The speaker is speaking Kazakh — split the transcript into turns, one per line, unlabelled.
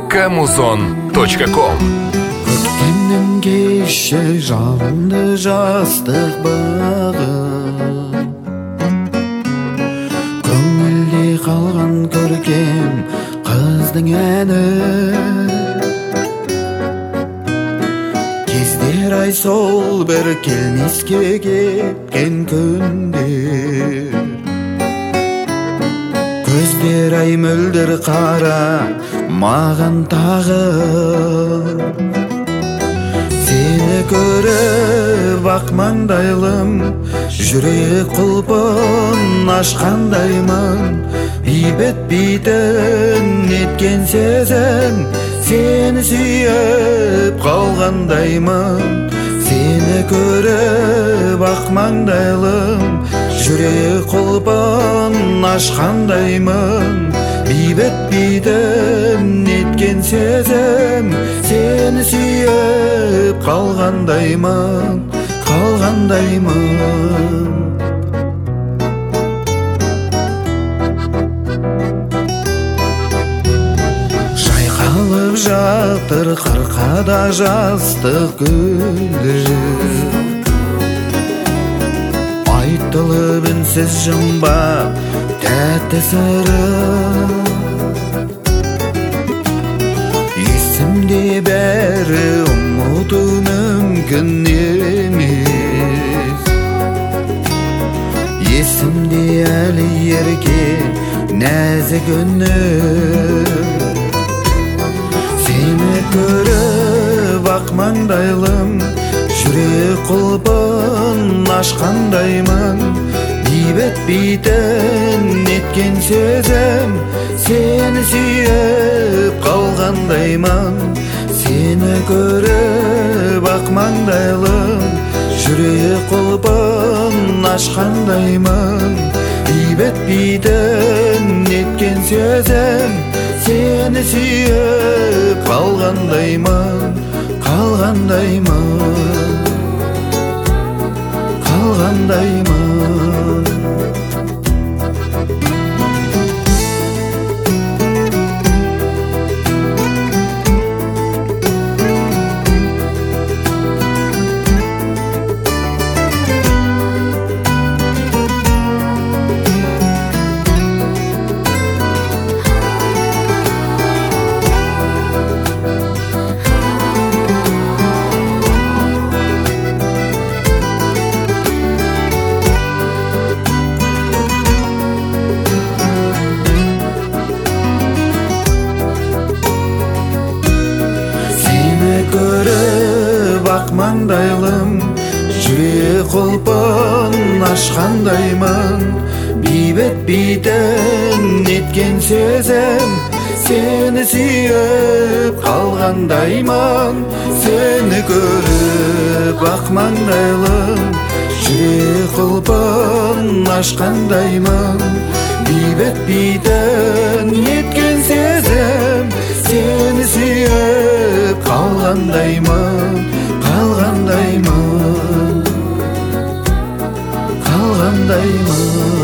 kmuzon.com.
Көктемнен кеше жалынды жастық бағы, көңілде қалған көркем қыздың әні. Кездер ай сол бір келмеске кеткен күндер, көздер ай мөлдір қара маған тағы. Сені көріп ақ маңдайлым, жүрек құлпын ашқандаймын. Бейбіт бейтін еткен сезім, сені сүйіп қалғандаймын. Сені көріп ақ маңдайлым, жүрек құлпын ашқандаймын. Бейбіт бейтін еткен сезім, сені сүйіп қалғандаймын. Жайқалып жатыр қырқада жастық гүлі, айтылып үнсіз жұмбақ тәтті сыры. Есімде бәрі ұмыту мүмкін емес, есімде әлі ерке нәзік үнің. Сені көріп ақ маңдайлым, жүрек құлпын ашқандаймын. Бейбіт бейтін еткен сезім, сені сүйіп қалғандаймын. Сені көріп ақ маңдайлым, жүрек құлпын ашқандаймын. Бейбіт бейтін еткен сезім, сені сүйіп қалғандаймын. Көріп ақ маңдайлым, жүрек құлпын ашқандаймын. Бейбіт бейтін еткен сезім, сені сүйіп қалғандаймын. Сені көріп ақ маңдайлым, жүрек құлпын ашқандаймын. Бейбіт бейтін еткен сезім, сені сүйіп қалғандаймын.